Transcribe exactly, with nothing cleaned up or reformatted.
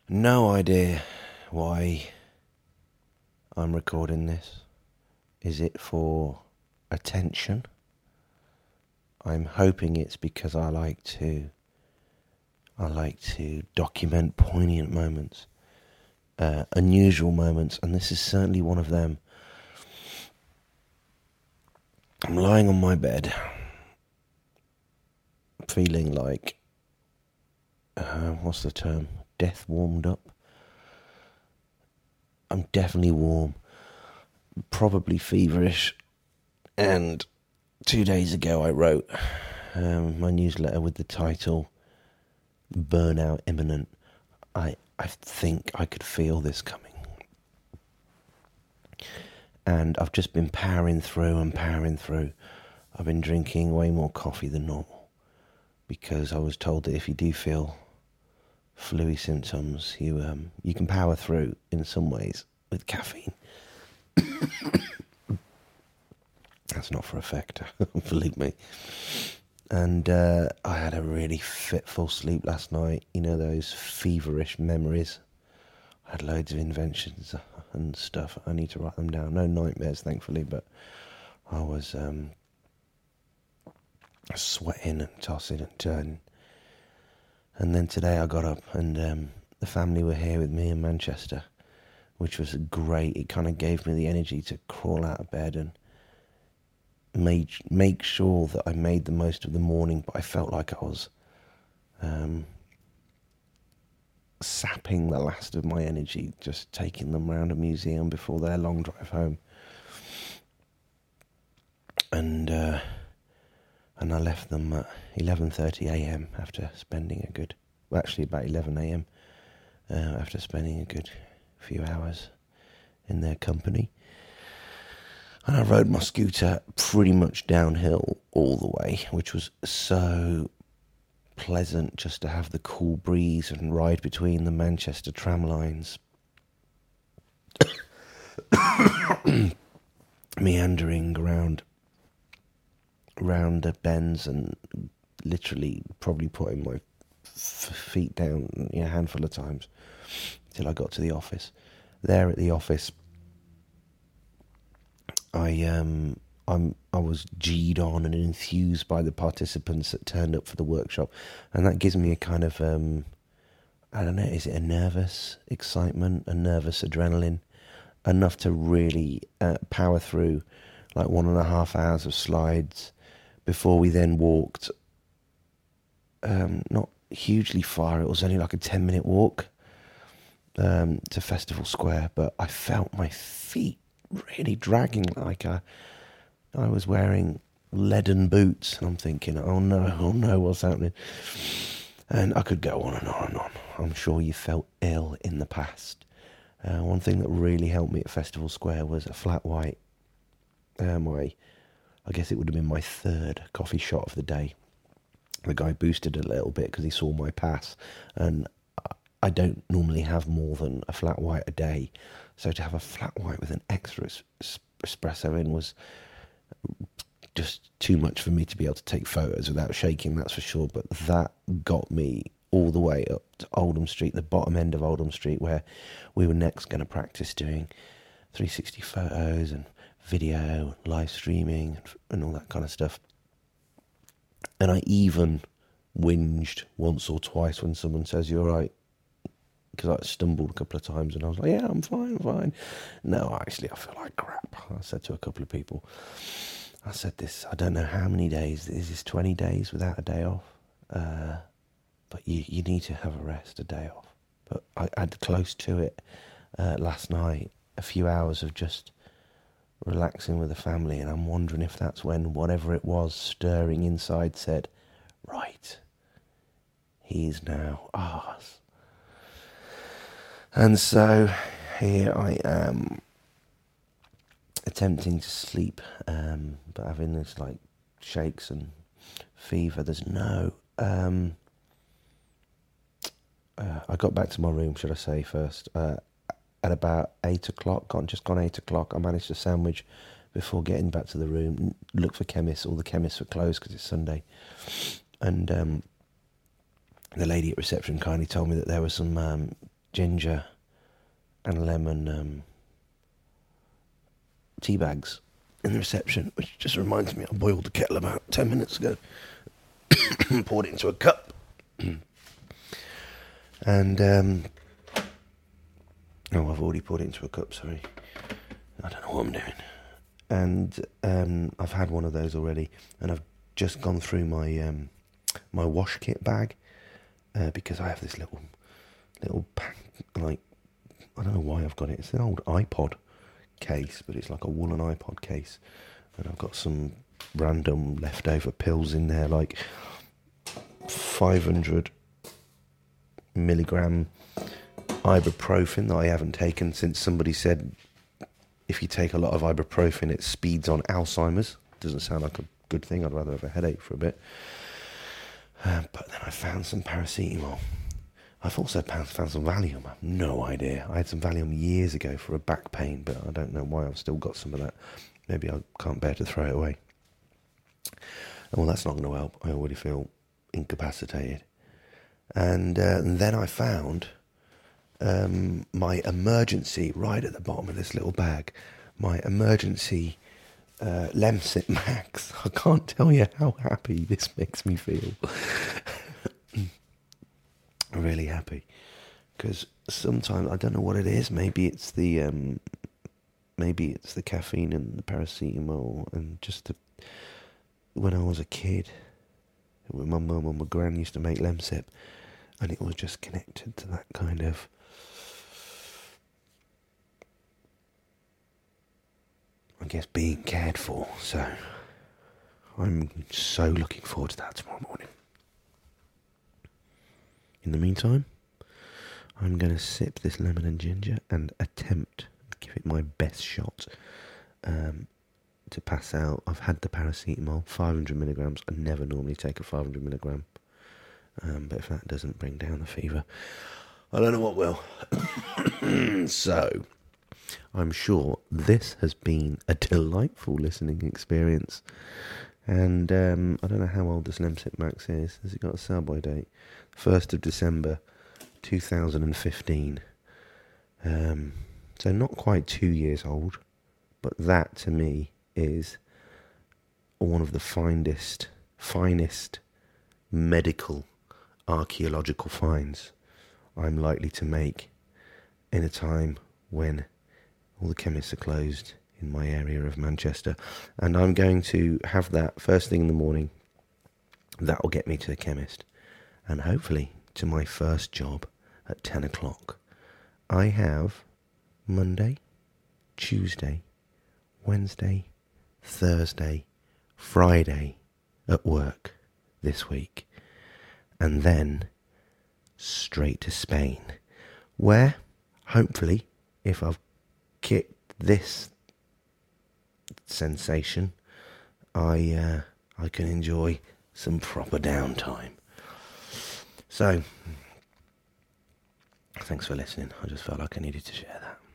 No idea why I'm recording this. Is it for attention? I'm hoping it's because I like to I like to document poignant moments, uh, unusual moments, and this is certainly one of them. I'm lying on my bed, feeling like, uh, what's the term? Death warmed up. I'm definitely warm, probably feverish, and two days ago I wrote um, my newsletter with the title Burnout Imminent. I, I think I could feel this coming. And I've just been powering through and powering through. I've been drinking way more coffee than normal because I was told that if you do feel flu-y symptoms, you um, you can power through in some ways with caffeine. That's not for effect, believe me. And uh, I had a really fitful sleep last night. You know, those feverish memories. I had loads of inventions and stuff. I need to write them down. No nightmares, thankfully, but I was um, sweating and tossing and turning. And then today I got up and um, the family were here with me in Manchester, which was great. It kind of gave me the energy to crawl out of bed and made, make sure that I made the most of the morning, but I felt like I was um, sapping the last of my energy, just taking them around a museum before their long drive home. And uh, and I left them at eleven thirty a.m. after spending a good, well actually about eleven a.m. Uh, after spending a good few hours in their company. And I rode my scooter pretty much downhill all the way, which was so pleasant just to have the cool breeze and ride between the Manchester tram lines, meandering around around the bends and literally probably putting my f- feet down you know, a handful of times till I got to the office. There at the office, I um I'm I was G'd on and enthused by the participants that turned up for the workshop, and that gives me a kind of um I don't know, is it a nervous excitement, a nervous adrenaline, enough to really uh, power through like one and a half hours of slides before we then walked um not hugely far. It was only like a ten minute walk um to Festival Square, but I felt my feet really dragging like I, I was wearing leaden boots, and I'm thinking, oh no, oh no, what's happening? And I could go on and on and on. I'm sure you felt ill in the past. Uh, one thing that really helped me at Festival Square was a flat white. Uh, my, I guess it would have been my third coffee shot of the day. The guy boosted a little bit because he saw my pass, and I don't normally have more than a flat white a day. So to have a flat white with an extra es- espresso in was just too much for me to be able to take photos without shaking, that's for sure. But that got me all the way up to Oldham Street, the bottom end of Oldham Street, where we were next going to practice doing three sixty photos and video, live streaming and all that kind of stuff. And I even whinged once or twice when someone says, "You're right," because I stumbled a couple of times and I was like, yeah, I'm fine, I'm fine. No, actually, I feel like crap. I said to a couple of people, I said this, I don't know how many days, is this twenty days without a day off? Uh, but you, you need to have a rest, a day off. But I had close to it uh, last night, a few hours of just relaxing with the family, and I'm wondering if that's when whatever it was stirring inside said, right, he's now ours. And so here I am, attempting to sleep, um, but having this like shakes and fever. There's no. Um, uh, I got back to my room, should I say first, uh, at about eight o'clock. Gone, just gone eight o'clock. I managed to sandwich before getting back to the room. Look for chemists. All the chemists were closed because it's Sunday, and um, the lady at reception kindly told me that there was some. Um, ginger and lemon um, tea bags in the reception, which just reminds me I boiled the kettle about ten minutes ago and poured it into a cup. and, um, oh, I've already poured it into a cup, sorry. I don't know what I'm doing. And um, I've had one of those already, and I've just gone through my um, my wash kit bag, uh, because I have this little, little pack, like, I don't know why I've got it. It's an old iPod case, but it's like a woolen iPod case, and I've got some random leftover pills in there, like five hundred milligram ibuprofen that I haven't taken since somebody said if you take a lot of ibuprofen it speeds on Alzheimer's. Doesn't sound like a good thing. I'd rather have a headache for a bit. Uh, but then I found some paracetamol. I've also found, found some Valium. I have no idea. I had some Valium years ago for a back pain, but I don't know why I've still got some of that. Maybe I can't bear to throw it away. Well, that's not going to help. I already feel incapacitated. And, uh, and then I found um, my emergency, right at the bottom of this little bag, my emergency uh, Lemsip Max. I can't tell you how happy this makes me feel. Really happy. Because sometimes, I don't know what it is, maybe it's the um, maybe it's the caffeine and the paracetamol and just the, when I was a kid, when my mum and my gran used to make Lemsip, and it was just connected to that kind of I guess being cared for. So I'm so looking forward to that tomorrow morning. In the meantime, I'm going to sip this lemon and ginger and attempt to give it my best shot um, to pass out. I've had the paracetamol, five hundred milligrams. I never normally take a five hundred milligram. Um, but if that doesn't bring down the fever, I don't know what will. So, I'm sure this has been a delightful listening experience. And um, I don't know how old this Lemsip Max is. Has it got a sell-by date? first of December two thousand fifteen. Um, so not quite two years old. But that, to me, is one of the finest, finest medical archaeological finds I'm likely to make in a time when all the chemists are closed in my area of Manchester. And I'm going to have that first thing in the morning. That will get me to the chemist. And hopefully to my first job at ten o'clock. I have Monday, Tuesday, Wednesday, Thursday, Friday at work this week. And then straight to Spain, where hopefully, if I've kicked this sensation, I uh, I can enjoy some proper downtime. So, thanks for listening. I just felt like I needed to share that.